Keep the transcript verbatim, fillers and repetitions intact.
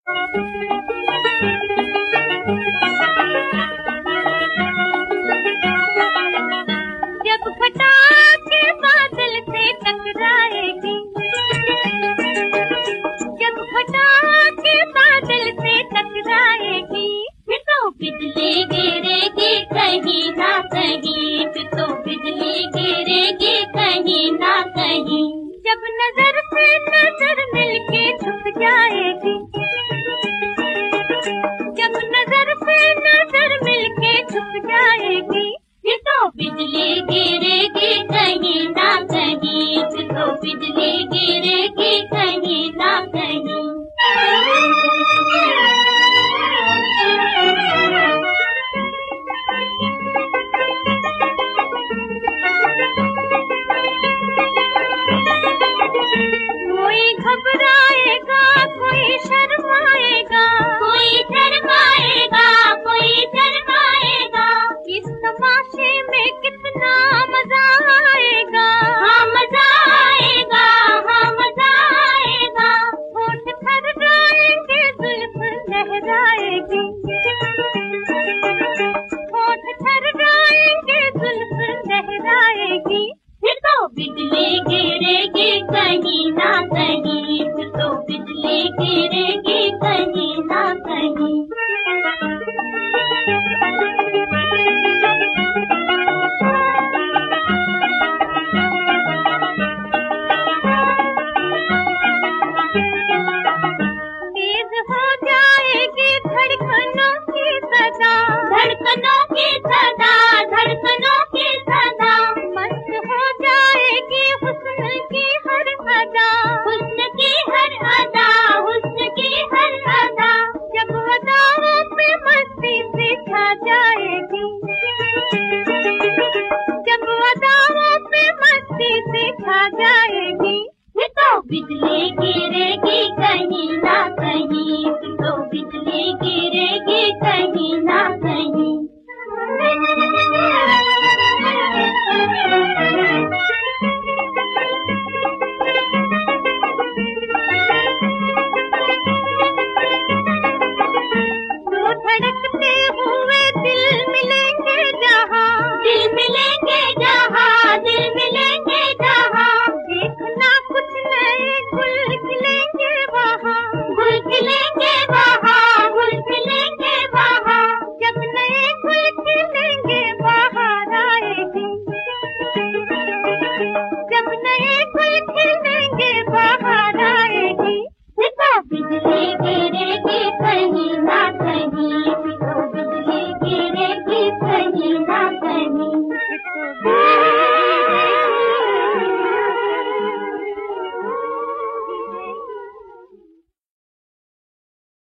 जब घटा के बादल से टकराएगी, जब घटा के बादल से टकराएगी, फिर तो बिजली गिरेगी कहीं ना कहीं, फिर तो बिजली गिरेगी कहीं ना कहीं। जब नजर से नजर मिलके छुप जाएगी, जब नजर से नजर मिलके छुप जाएगी, फिर तो बिजली गिरेगी कहीं ना कहीं, फिर तो बिजली गिरेगी कहीं ना कहीं। कोई घबराएगा, कोई शर्माएगा, कोई शर्माएगा, कोई शर्माएगा। इस तमाशे में कितना मजा आएगा, हाँ मजा आएगा, हाँ मजा आएगा। होठ थर्राएंगे, जुल्फ लहराएगी, होठ थर्राएंगे, जुल्फ लहराएगी, फिर तो बिजली गिरेगी कहीं ना कहीं, फिर तो बिजली गिरेगी कहीं ना कहीं। तेज हो जाएगी धड़कनों की सदा, धड़कनों की सदा, धड़कनों की सदा। मस्त हो जाएगी हुस्न की हर अदा, हुस्न की हर अदा, हुस्न की हर अदा। जब अदाओं पे मस्ती से छा जाएगी, जब अदाओं पे मस्ती से छा जाएगी, फिर तो बिजली गिरेगी कहीं ना कहीं, फिर तो बिजली गिरेगी कहीं ना कहीं। दो धड़कते हुए दिल मिलेंगे जहाँ, दिल मिलेंगे जहाँ, दिल मिलेंगे जहाँ। देखना कुछ नए गुल खिलेंगे वहाँ, गुल खिलेंगे वहाँ, गुल खिलेंगे वहाँ। जब नए गुल खिलेंगे बाहर आएगी, जब नए गुल खिलेंगे बाहर आएगी, फिर तो बिजली